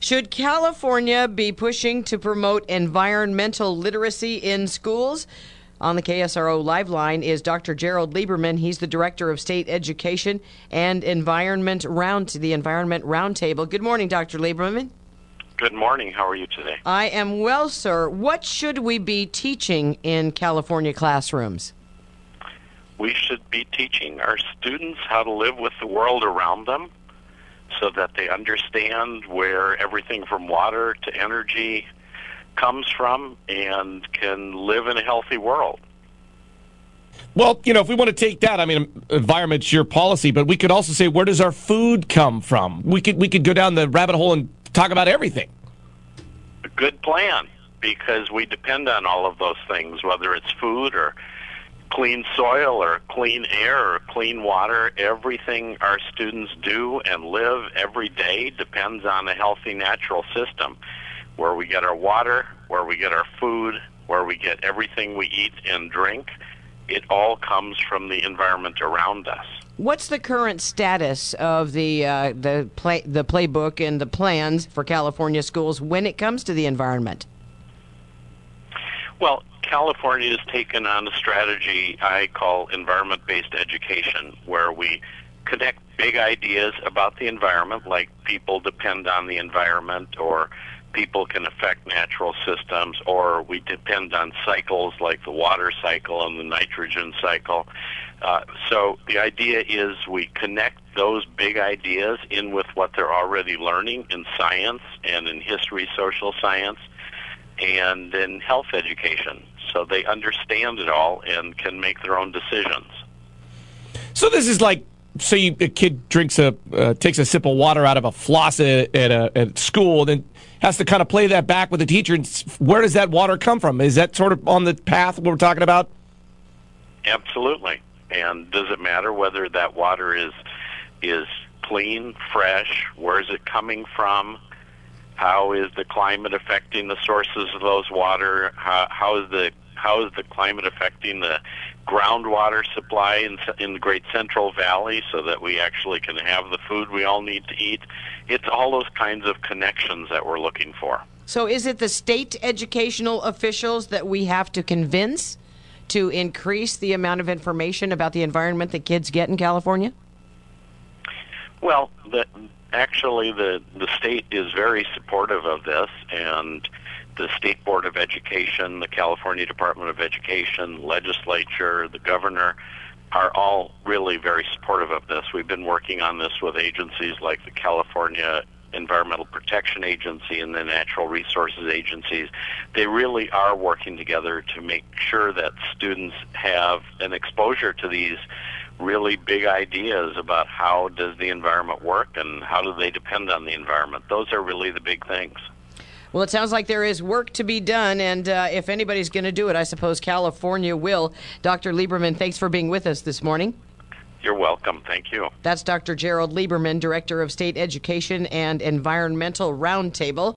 Should California be pushing to promote environmental literacy in schools? On the KSRO Live Line is Dr. Gerald Lieberman. He's the Director of State Education and the Environment Roundtable. Good morning, Dr. Lieberman. Good morning. How are you today? I am well, sir. What should we be teaching in California classrooms? We should be teaching our students how to live with the world around them so that they understand where everything from water to energy comes from and can live in a healthy world. Well, if we want to take that, environment's your policy, but we could also say, where does our food come from? We could go down the rabbit hole and talk about everything. A good plan, because we depend on all of those things, whether it's food or clean soil or clean air or clean water. Everything our students do and live every day depends on a healthy natural system. Where we get our water, where we get our food, where we get everything we eat and drink, it all comes from the environment around us. What's the current status of the playbook and the plans for California schools when it comes to the environment? Well, California has taken on a strategy I call environment-based education, where we connect big ideas about the environment, like people depend on the environment, or people can affect natural systems, or we depend on cycles like the water cycle and the nitrogen cycle. So the idea is we connect those big ideas in with what they're already learning in science and in history, social science, and in health education, so they understand it all and can make their own decisions. So this is like, say a kid takes a sip of water out of a floss at school, then has to kind of play that back with the teacher. And where does that water come from? Is that sort of on the path we're talking about? Absolutely. And does it matter whether that water is clean, fresh? Where is it coming from? How is the climate affecting the sources of those water? How is the climate affecting the groundwater supply in the Great Central Valley, so that we actually can have the food we all need to eat? It's all those kinds of connections that we're looking for. So is it the state educational officials that we have to convince to increase the amount of information about the environment that kids get in California? Well, actually the state is very supportive of this, and the State Board of Education, the California Department of Education, legislature, the governor are all really very supportive of this. We've been working on this with agencies like the California Environmental Protection Agency and the Natural Resources Agencies. They really are working together to make sure that students have an exposure to these really big ideas about how does the environment work and how do they depend on the environment. Those are really the big things. Well, it sounds like there is work to be done, and if anybody's going to do it, I suppose California will. Dr. Lieberman, thanks for being with us this morning. You're welcome. Thank you. That's Dr. Gerald Lieberman, Director of State Education and Environmental Roundtable.